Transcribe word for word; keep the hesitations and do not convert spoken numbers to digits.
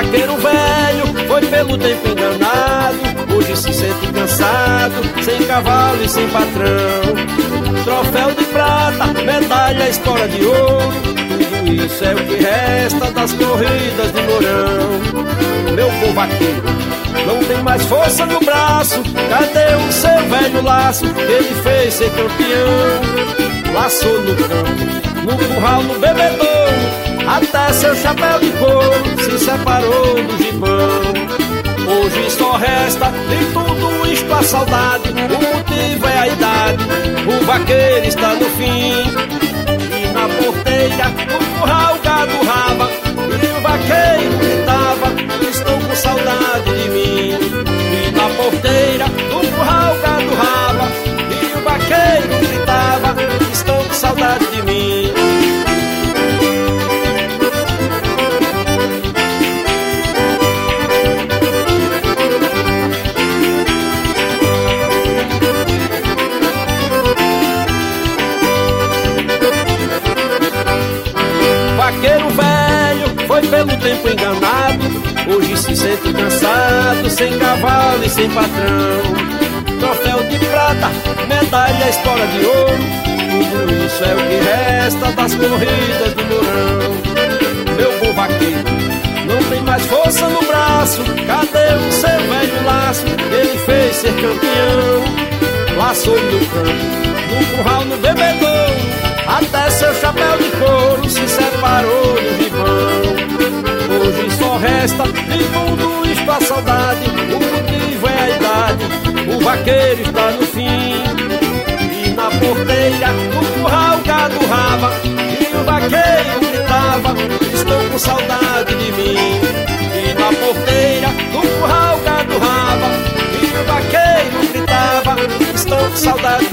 vaqueiro velho foi pelo tempo enganado, hoje se sente cansado, sem cavalo e sem patrão. Troféu de prata, medalha, espora de ouro, tudo isso é o que resta das corridas de Mourão. Meu povo vaqueiro não tem mais força no braço, cadê o seu velho laço que ele fez ser campeão? Laçou no campo, no curral, no bebedouro, até seu chapéu de couro se separou do gibão. Hoje só resta de tudo isto a saudade, o motivo é a idade, o vaqueiro está no fim. E na porteira, no curral, o gado rava, e o vaqueiro gritava, estou com saudade de mim. E na porteira, no curral, o gado rava, e o vaqueiro gritava, estou com saudade de mim. Vaqueiro velho foi pelo tempo enganado, hoje se sente cansado, sem cavalo e sem patrão. Troféu de prata, medalha, espora de ouro, tudo isso é o que resta das corridas do Mourão. Meu bom vaqueiro não tem mais força no braço, cadê o seu velho laço que ele fez ser campeão? Laçou no campo, no curral, no bebedouro, até seu chapéu de couro se separou do gibão. Hoje só resta de tudo isto a saudade, o motivo é a idade, o vaqueiro está no fim. E na porteira, no curral, o gado rava, e o vaqueiro gritava, estou com saudade de mim. E na porteira, no curral, o gado rava, e o vaqueiro gritava, estou com saudade